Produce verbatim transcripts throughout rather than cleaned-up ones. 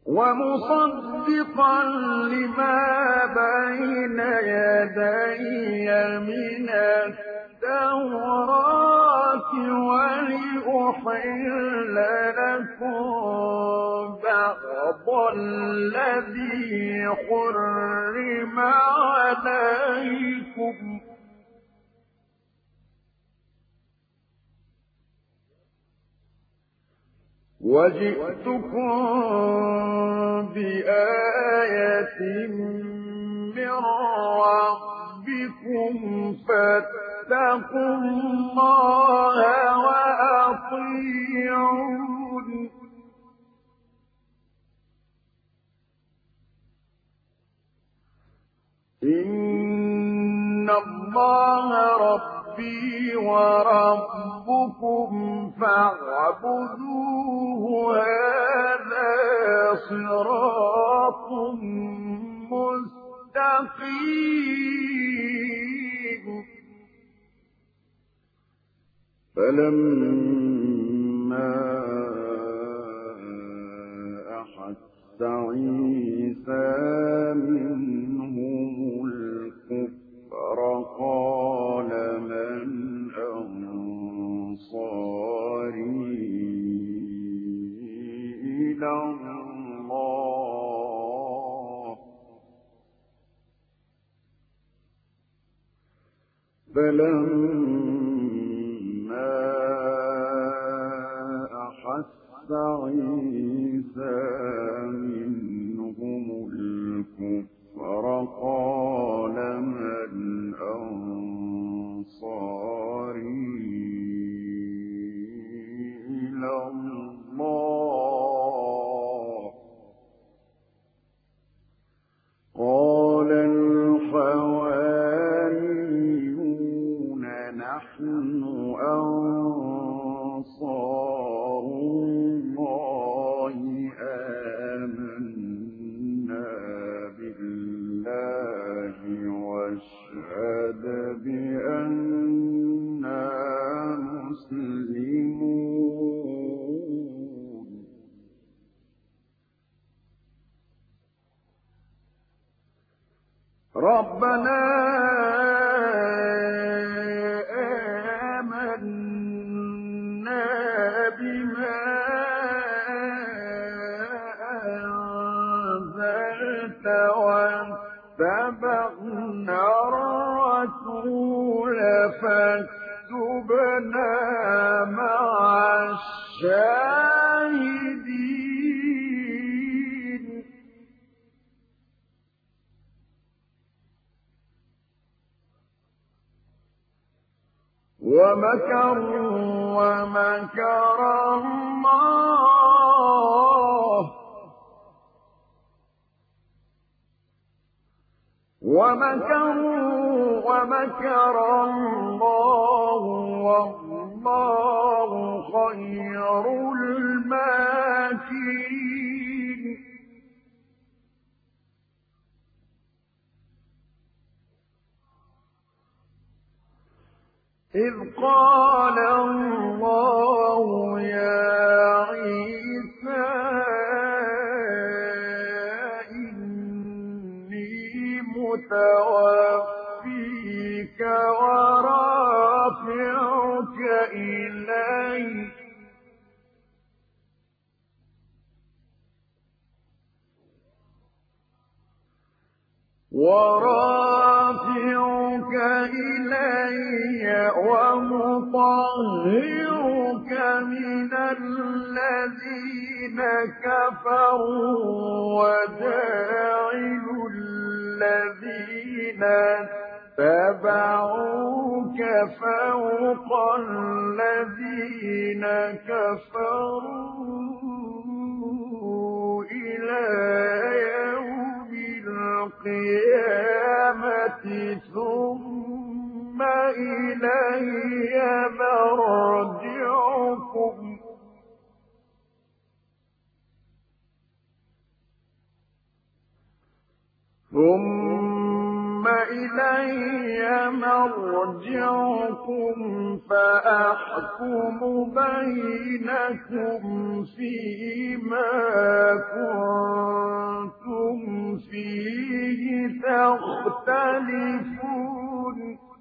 ومصدقا لما بين يدي من التوراة ولأحل لكم بعض الذي حرم عليكم وجئتكم بآية من ربكم فاتقوا الله وأطيعون إن الله ربي وربكم فاعبدوه هذا صراط مستقيم فلما أحس عيسى منهم الكفر قال من أنصاري إلى الله فلما أحس عيسى منهم الكفر قال من أنصاري إلى الله قال الحواريون نحن أنصار الله آمنا بالله واشهد بأننا مسلمون ربنا آمنا بما أنزلت واتبعنا الرسول فاكتبنا مع الشاهدين ومكروا ومكر الله ومكروا ومكر الله والله خير الماكرين إذ قال الله يا عيسى إني متوفيك ورافعك إلي ورافعك إلي ومطهرك من الذين كفروا وجاعل الذين اتبعوك فوق الذين كفروا إلى يوم القيامة ثم إلي مرجعكم ثم إلي مرجعكم فأحكم بينكم بينكم فيما كنتم فيه تختلفون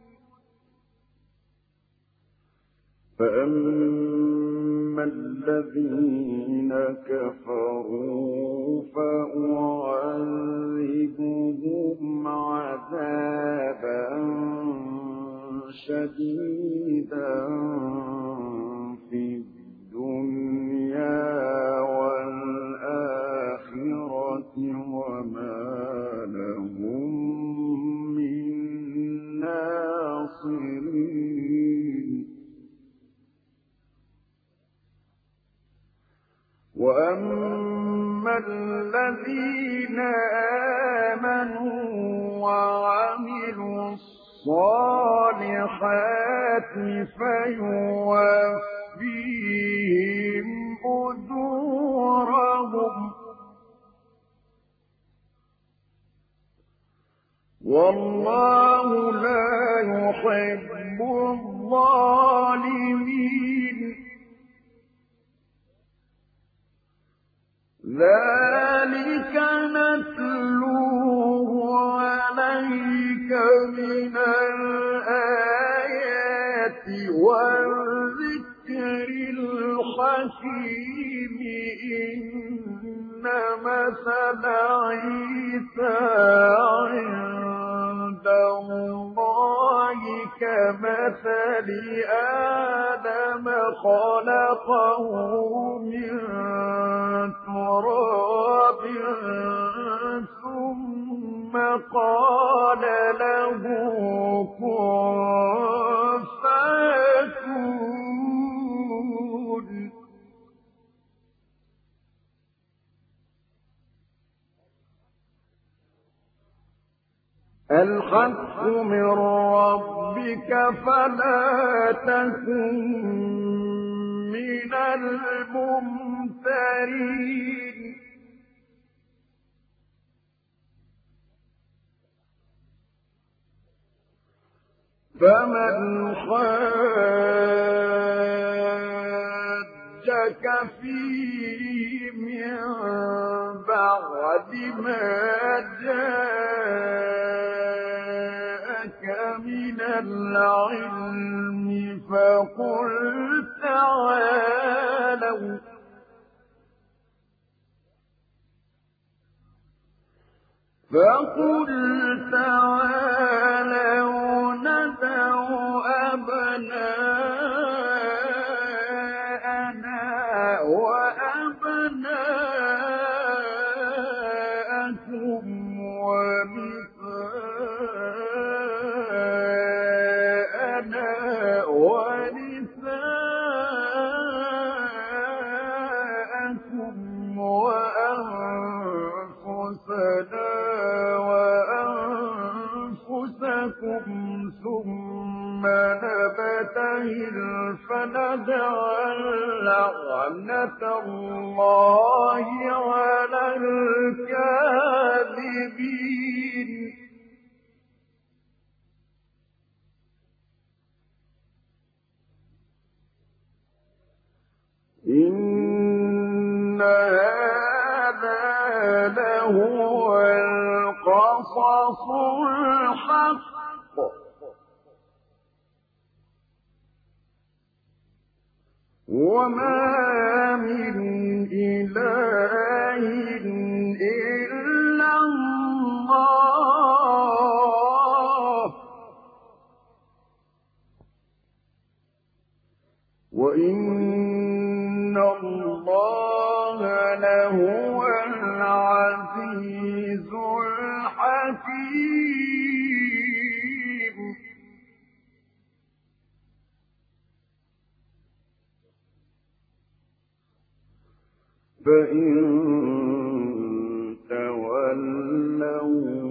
فأما الذين كفروا فأعذبهم عذابا شديدا في الدنيا والآخرة وما لهم من ناصرين وأما الذين آمنوا وعملوا الصالحات فيوفيهم أجورهم والله لا يحب الظالمين ذلك نتلوه عليك من الآيات والذكر الحكيم إن مثل عيسى عند الله كمثل آدم خلقه من تراب ثم قال له كن فيكون الحق من ربك فلا تكن من الممترين فمن حاجك فيه من بعد ما جاءك من العلم فقل تعالوا فقل تعالوا ندع أبناءنا وأبناءكم ونساءنا ونساءكم وأنفسنا وأنفسكم ثم نبتهل فنجعل لعنة الله على الكاذبين إن هذا لهو القصص الحق وما من إله إلا الله وإن الله لهو العزيز الحكيم فإن تولوا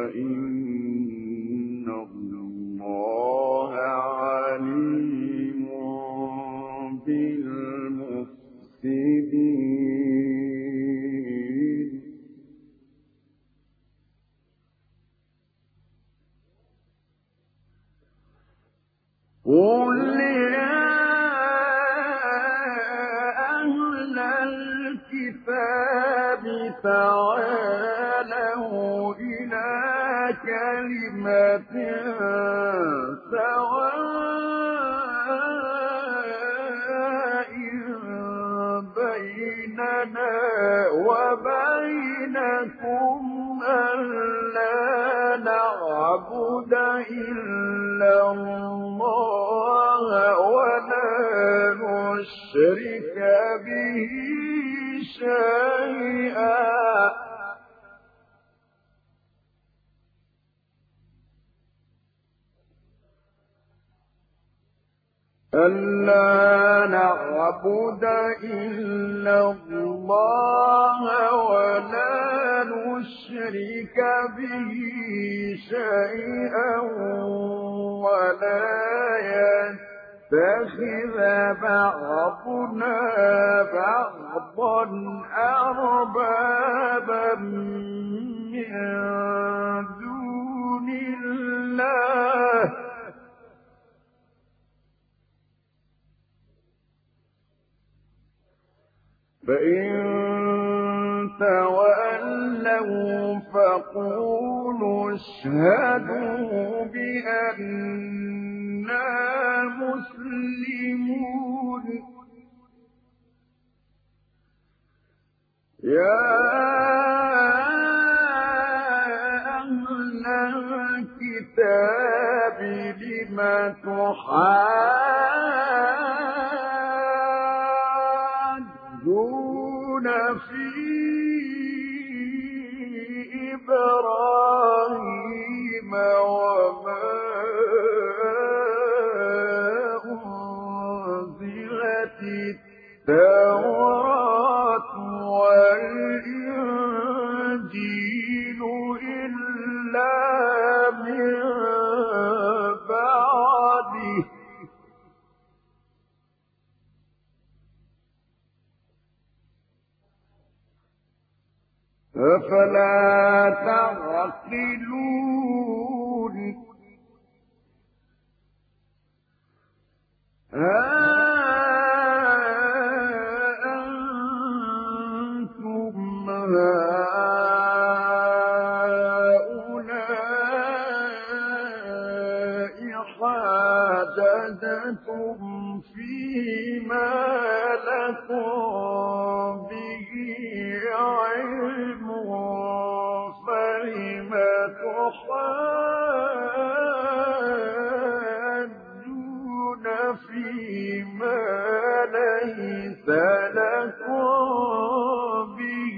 فإن الله عليم بالمفسدين قل يا الكتاب تعالوا إلى كلمة سواء بيننا وبينكم ألا نعبد إلا الله ولا نشرك به شيئا ألا نعبد إلا الله ولا نشرك به شيئا ولا يتخذ بعضنا بعضا أربابا من دون الله فإن تولوا فقولوا اشهدوا بأننا مسلمون يا أهل الكتاب لم تحاجون في إبراهيم وما أنزلت التوراة والإنجيل إلا من بعده أفلا تعقلون ها أنتم هؤلاء حاججتم فيما لكم به علم فلم تحاجون فيما ليس لكم به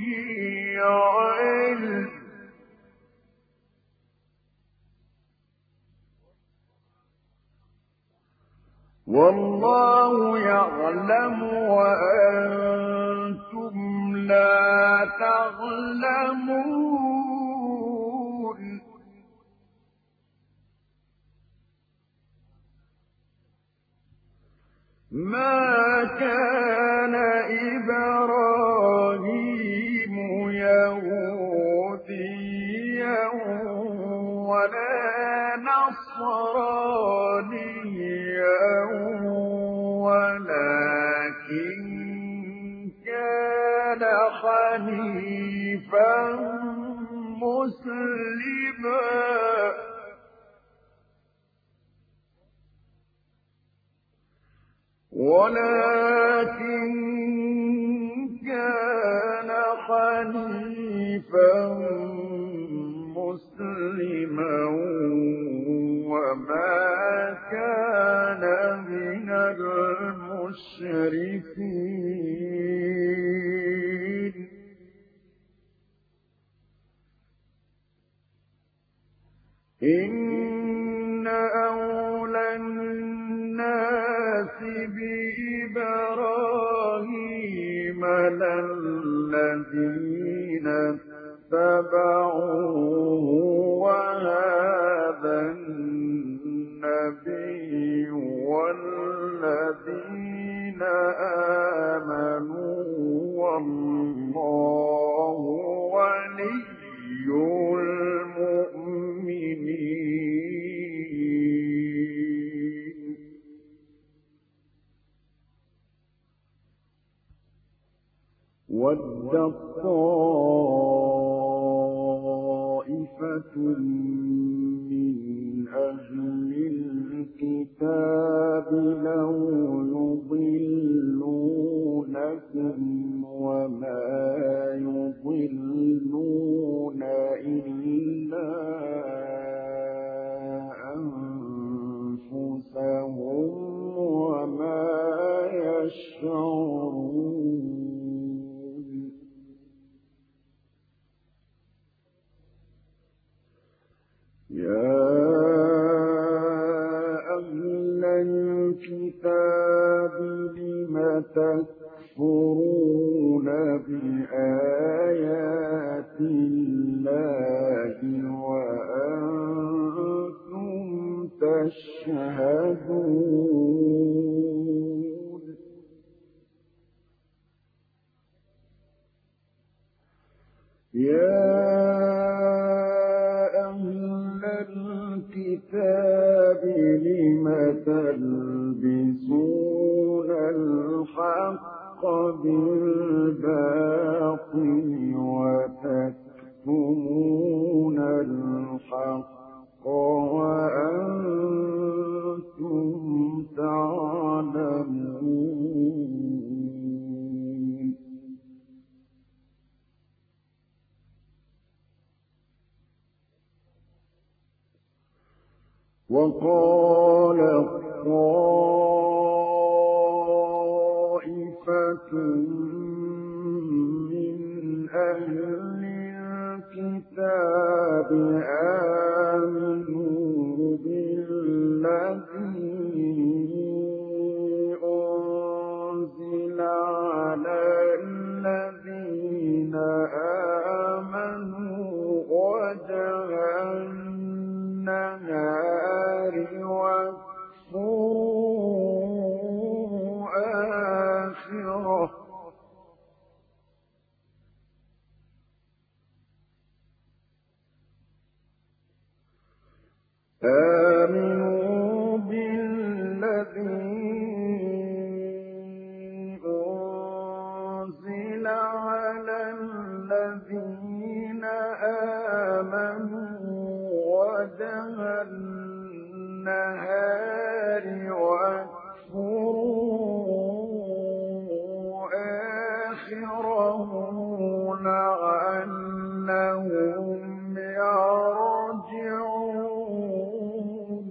علم والله يعلم وأنتم لا تعلمون ما كان إبراهيم يهوديا ولا نصرانيا ولكن كان حنيفا مسلما ولكن كان حنيفا مسلما وما كان من المشركين إن أولى الناس بإبراهيم للذين اتبعوه وَدَّت طَّائِفَةٌ مِّنْ أَهْلِ الْكِتَابِ لَوْ يُضِلُّونَكُمْ وَمَا يُضِلُّونَ إِلَّا أَنفُسَهُمْ وَمَا يَشْعُرُونَ. يَا أَهْلَ الْكِتَابِ لِمَ تَكْفُرُونَ بِآيَاتِ اللَّهِ وَأَنتُمْ تَشْهَدُونَ. يَا أَهْلَ الْكِتَابِ لِمَ تَلْبِسُونَ الْحَقَّ بِالْبَاطِلِ وَتَكْتُمُونَ الْحَقَّ وَأَنتُمْ تَعْلَمُونَ. وَقَالَت طَّائِفَةٌ مِّنْ أَهْلِ الْكِتَابِ آمِنُوا بِالَّذِي أُنزِلَ عَلَى الَّذِينَ آمَنُوا وَجْهَ النَّهَارِ وَاكْفُرُوا آخِرَهُ. آمنوا بالذي أنزل على الذين آمنوا وجه النهار واكفروا آخره لعلهم يرجعون.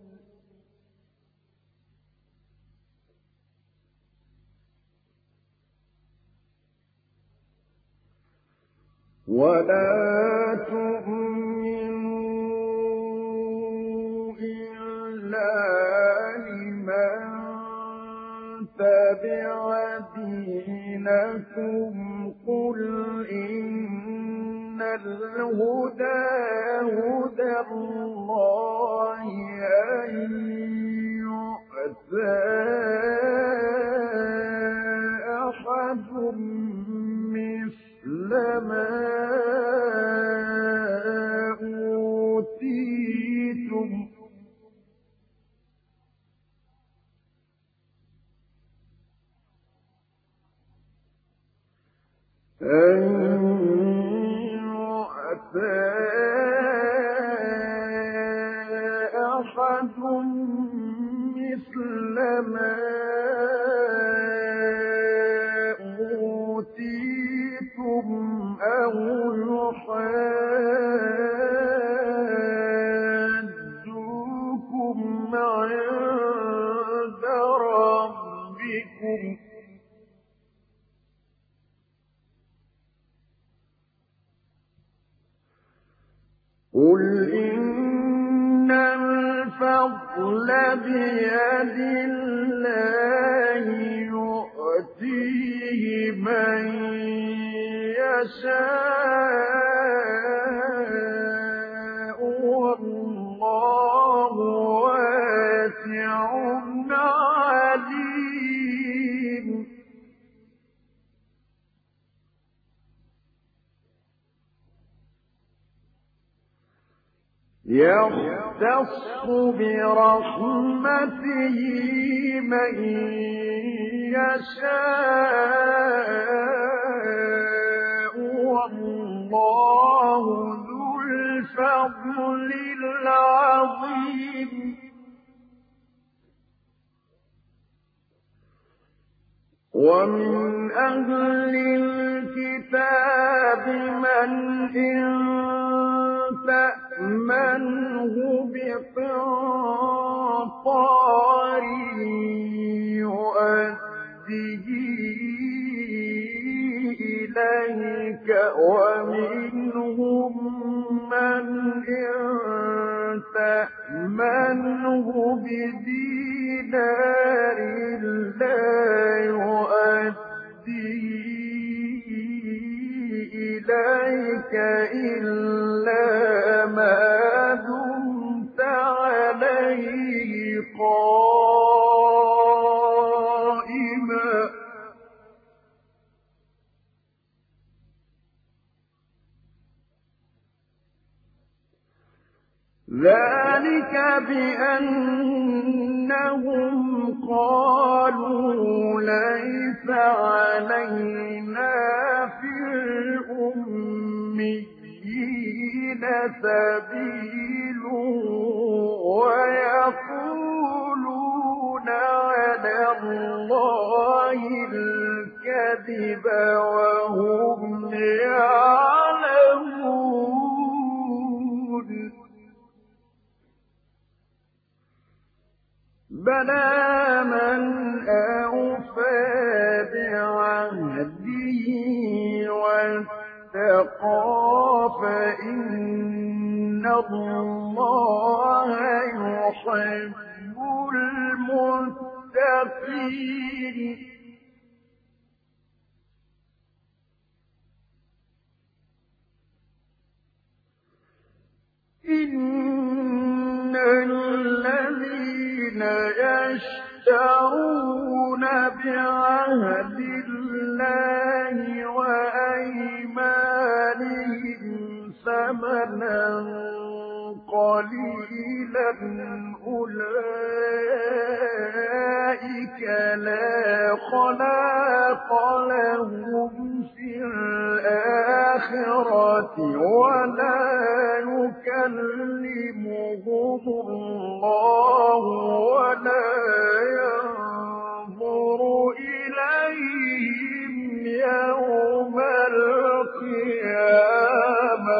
ولا تؤمنوا إلا لمن تبع دينكم قل إن الهدى هدى الله أن يؤتى أحد مثل ما أوتيتم أن يؤتى أحد مثل ما أوتيتم أو يحاجوكم عند ربكم قل إن الفضل بيد الله يؤتيه من يشاء والله واسع عليم. يختص برحمته من يشاء ومن أهل الكتاب من إن تأمنه بقنطار يؤديه إليك ومنهم من إن تأمنه بدينار لا يؤديه إليك إلا ما دمت عليه قائما ذلك بأنهم قالوا ليس علينا في الأميين سبيل ويقولون على الله الكذب وهم يعلمون بلى من أوفى بعهده واتقى فإن الله يحب المتقين إن الذين يشترون بعهد الله وأيمانهم ثمنا قليلا أولئك لا خلاق لهم في الآخرة ولا يكلمهم الله ولا ينظر إليهم يوم القيامة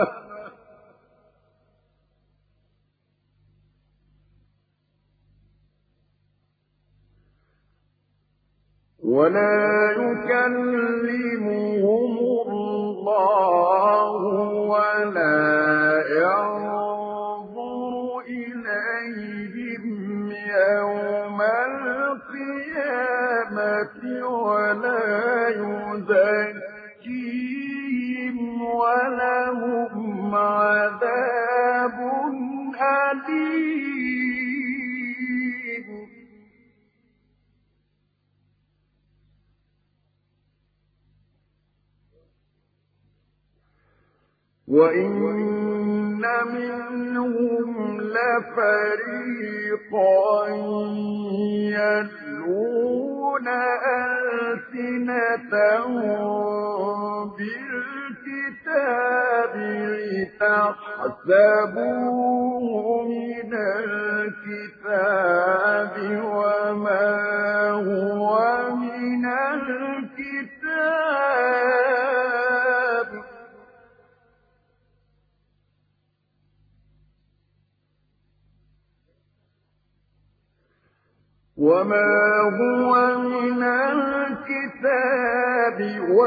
ولا يكلمهم الله ولا ينظر إليهم يوم القيامة ولا يزكيهم ولهم عذاب أليم وإن منهم لفريقا يلوون ألسنتهم بالكتاب لتحسبوه من الكتاب وما هو من الكتاب وما هو من الكتاب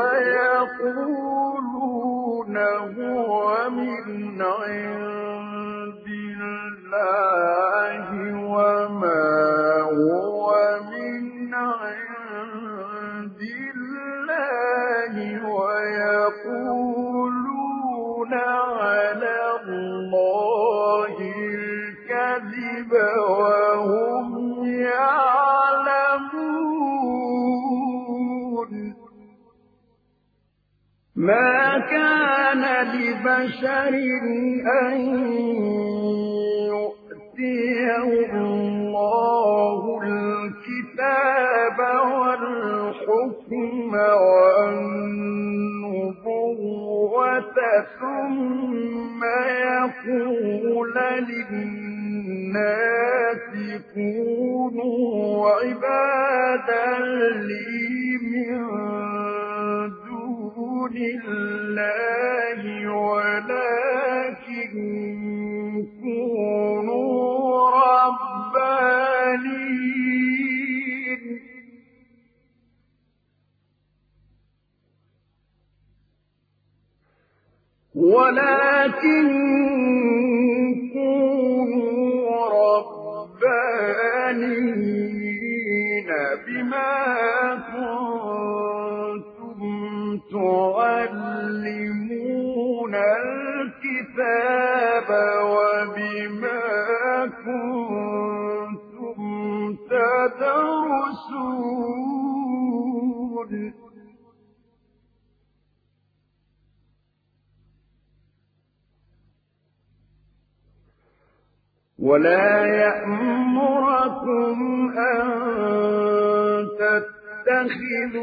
ويقولون هو من عند الله وما هو من عند الله ويقولون على الله الكذب وهم يعلمون ما كان لبشر أن يؤتيه الله الكتاب والحكم والنبوة ثم يقول للناس كونوا عبادا لي من ولكن كونوا ربانيين بما كنتم تعلمون الكتاب وبما كنتم تدرسون ولا يأمركم أن تتخذوا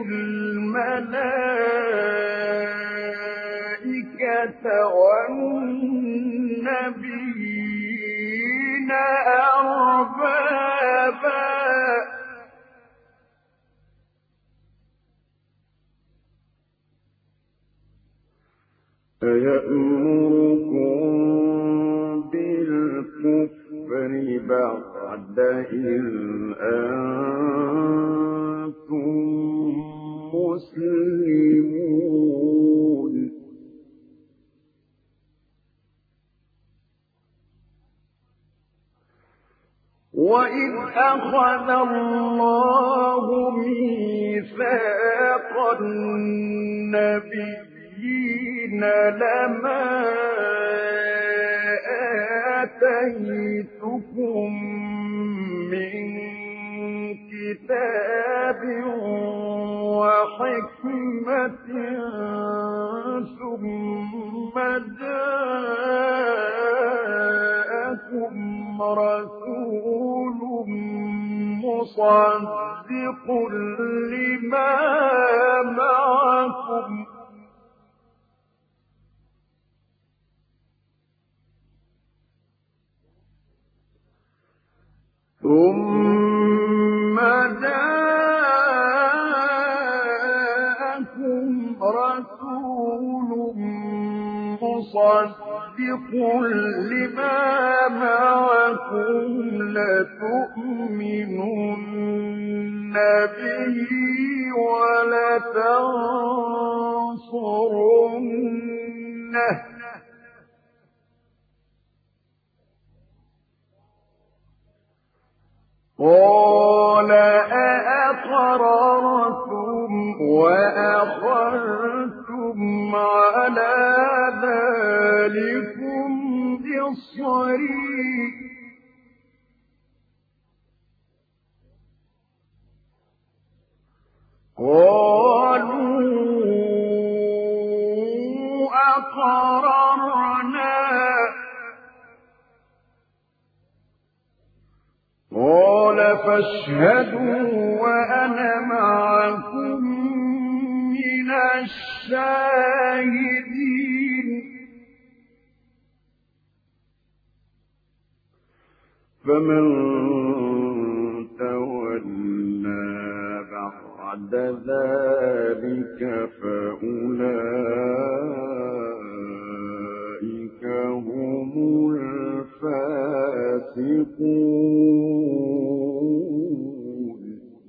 الملائكة والنبيين أربابا أيأمركم بالكفر بعد إذ أنتم مسلمون وإذ أخذ الله ميثاق النبيين لما آتيتكم من كتاب وحكمة ثم جاءكم رسول مصدق لما معكم ثم جاءكم رسول مصدق لما معكم لتؤمنن به ولتنصرنه قال أأقررتم وأخذتم على ذلكم إصري قالوا أقررنا قال فاشهدوا وأنا معكم من الشاهدين فمن تولى بعد ذلك فأولئك هم الفاسقون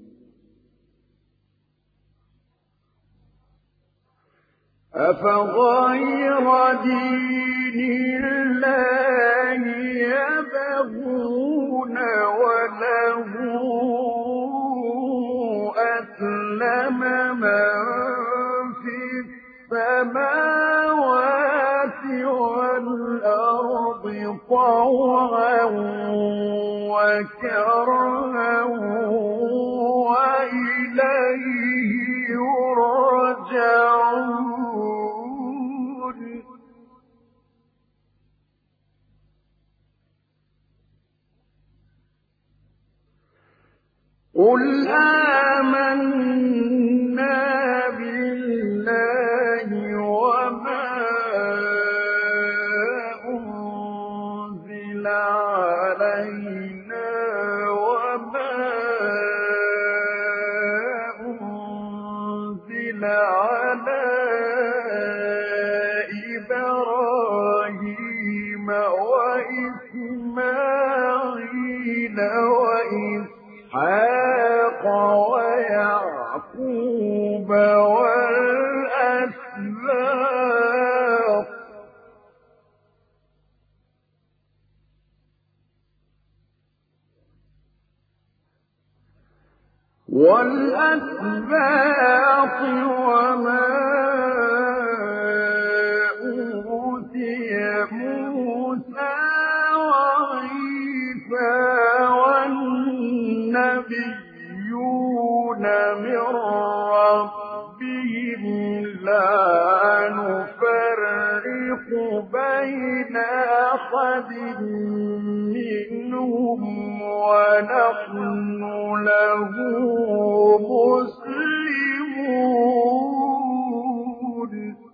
أفغير دين الله يبغون وله أسلم من في السماوات والأرض طوعا وكرها وإليه يرجعون قل آمنا بالله وما أنزل علينا وما أنزل على إبراهيم وإسماعيل وإسحاق ويعقوب والأسباط والأسباط وما أوتي موسى وعيسى والنبيون من ربهم لا نفرق بين أحد منهم ونحن له مسلمون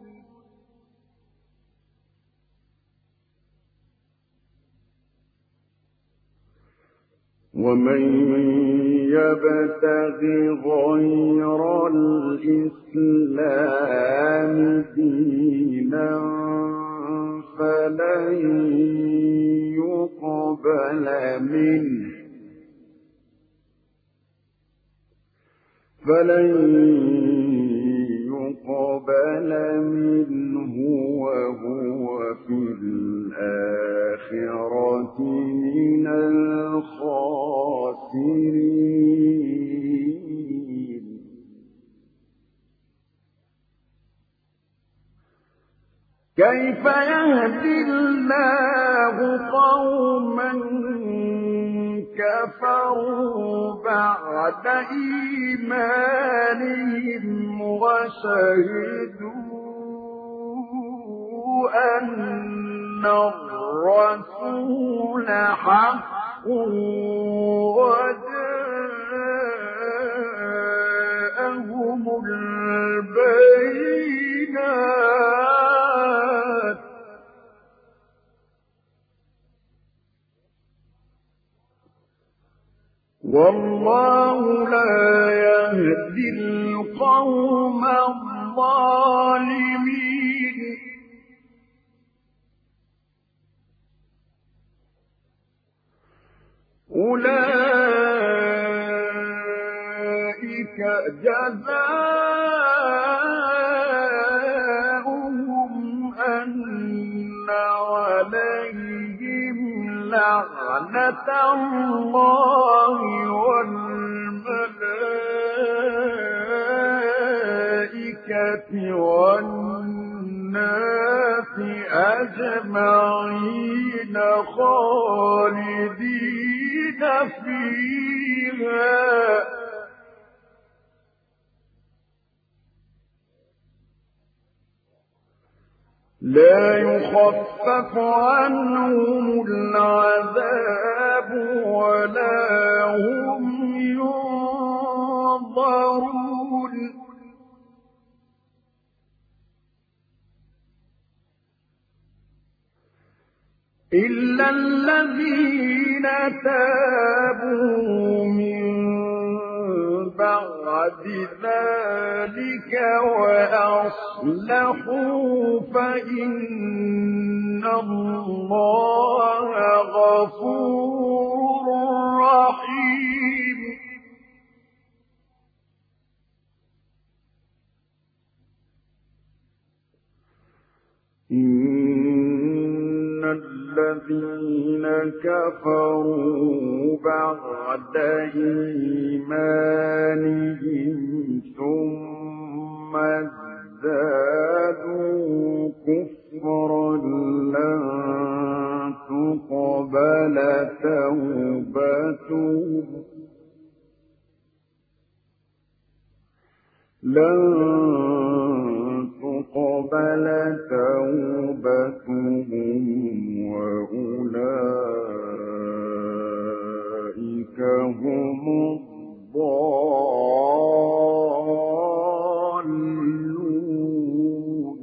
ومن يبتغ غير الإسلام دينا فلن يقبل منه فلن يقبل منه وهو في الآخرة من الخاسرين كيف يهدي الله قوما كفروا بعد إيمانهم وشهدوا أن الرسول حق وجاءهم البينات والله لا يهدي القوم الظالمين أولئك جزاؤهم أن عليهم لعنة الله والملائكة والناس أجمعين خالدين فيها لا يخفف عنهم العذاب ولا هم ينظرون إلا الذين تابوا من بعد ذلك وأصلحوا فإن الله غفور رحيم إن الذين كفروا بعد إيمانهم ثم ازدادوا كفرا لن تقبل توبتهم لن تقبل توبتهم وأولئك هم الضالون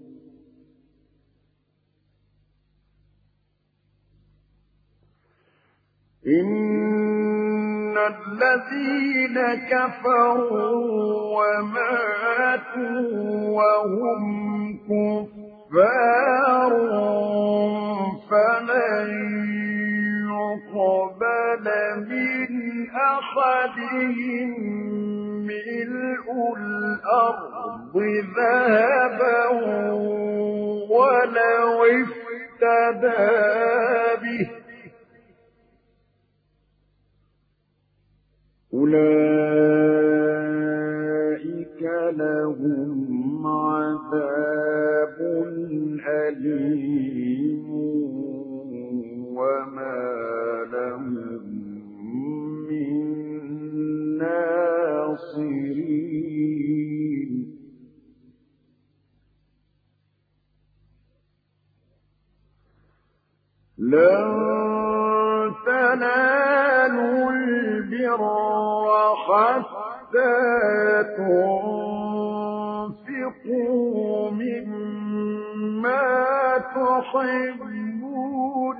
إن الذين كفروا وماتوا وهم كفار فلن يقبل من أحدهم ملء الأرض ذهبا ولو افتدى به أولئك لهم عذاب أليم وما لهم من ناصرين لن تنالوا البر حتى تنفقوا مما تحبون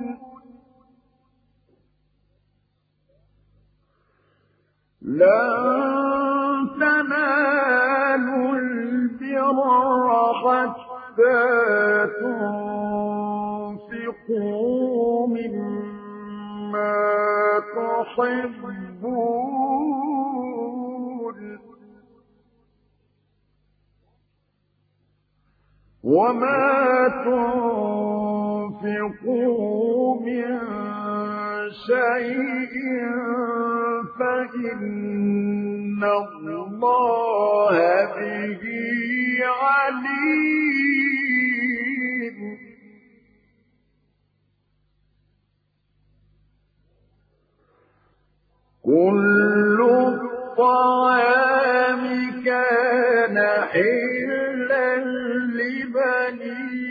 لن تنالوا البر حتى تنفقوا مما تحبون وما تنفقوا من شيء فإن الله به عليم كل الطعام كان حلا لبني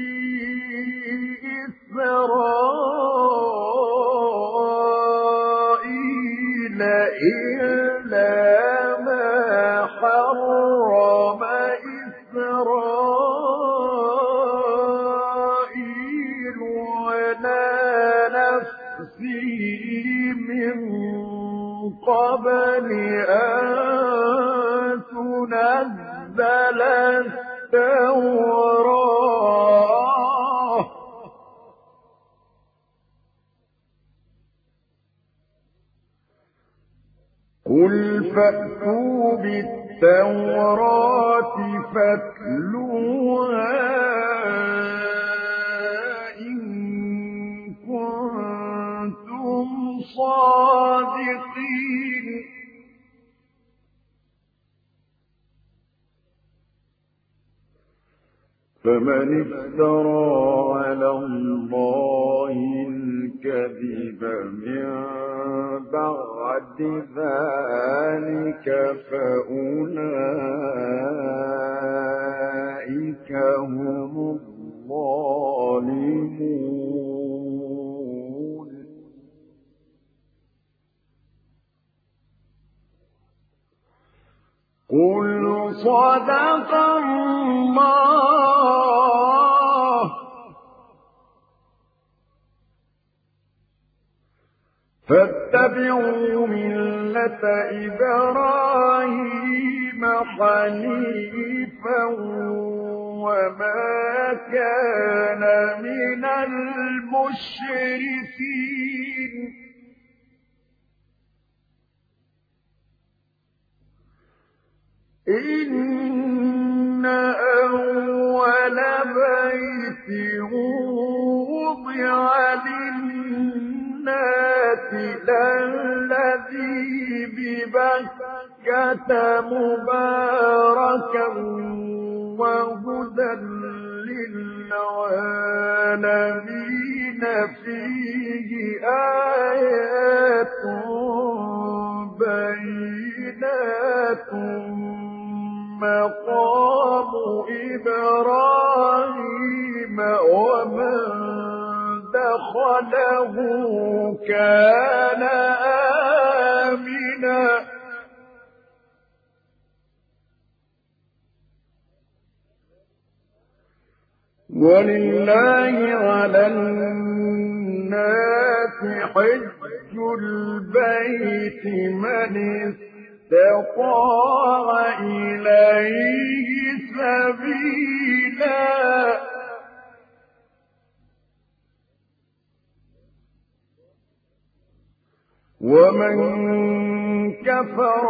إسرائيل إلا ما حرم إسرائيل على نفسه من قبل أن تنزل التوراة قل فأتوا بالتوراة فاتلوها إن كنتم صادقين فمن افترى على الله الكذب من بعد ذلك فأولئك هم الظالمون قل صدق الله فاتبعوا ملة إبراهيم حنيفا وما كان من المشركين إن أول بيت وضع للناس للذي ببكة مباركا وهدى للعالمين فيه آيات بينات مقام إبراهيم ومن دخله كان آمنا ولله على الناس حج البيت من استطاع إليه سبيلا ومن كفر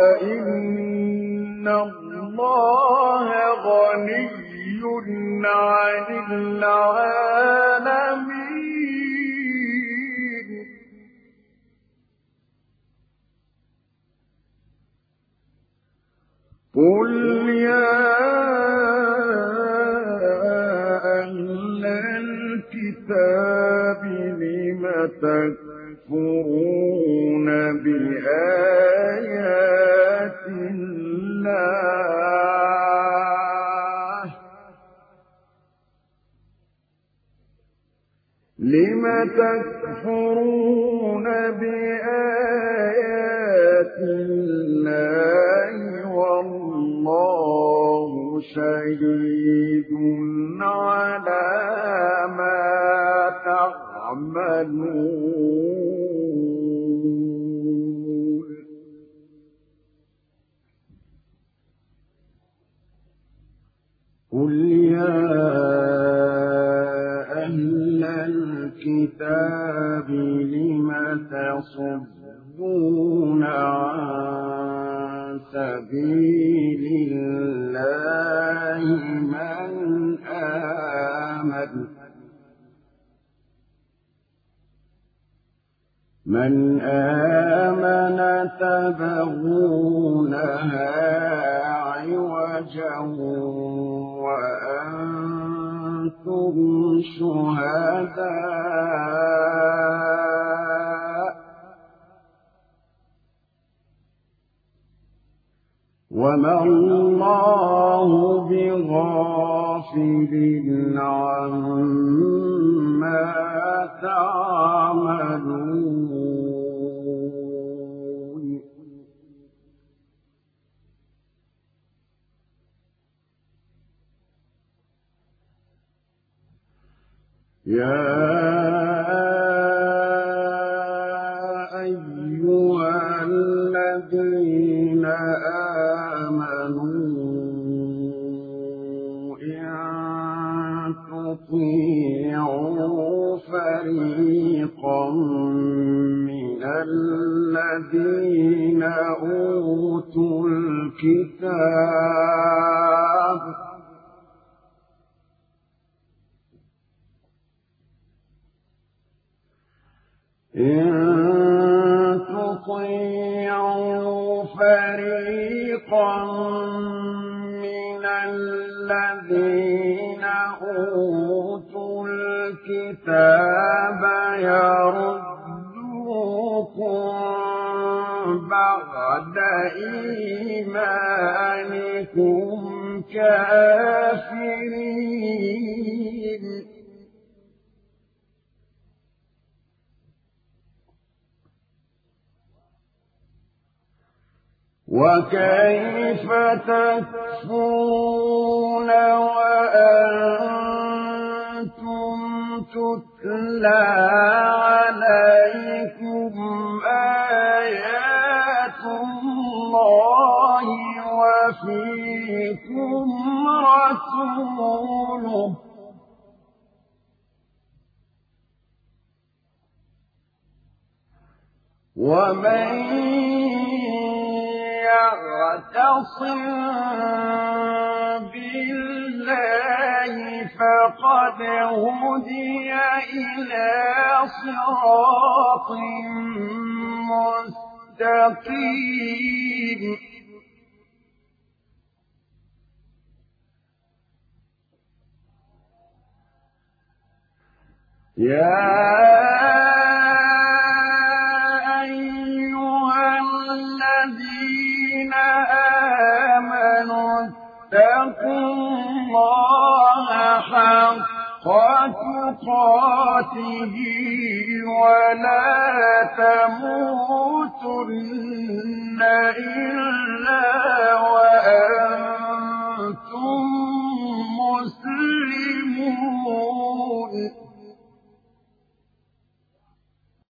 فإن الله غني عن العالمين قل يا أهل الكتاب لم تكفرون بآيات الله لم تكفرون بآيات الله والله شهيد على ما تعملون قل يا أهل الكتاب لم تصدون عن سبيل الله من آمن من آمن تبغونها عوجا وأنتم شهداء وما الله بغافل عما تعملون يا أيها الذين آمنوا إن تطيعوا فريقا من الذين أوتوا الكتاب إن تطيعوا فريقا من الذين أوتوا الكتاب يردوكم بعد إيمانكم كافرين وكيف تكفرون وأنتم تتلى عليكم آيات الله وفيكم رسوله ومن يعتصم بالله فقد هدي إلى صراط مستقيم يا اتقوا الله حق تقاته ولا تموتن إلا وأنتم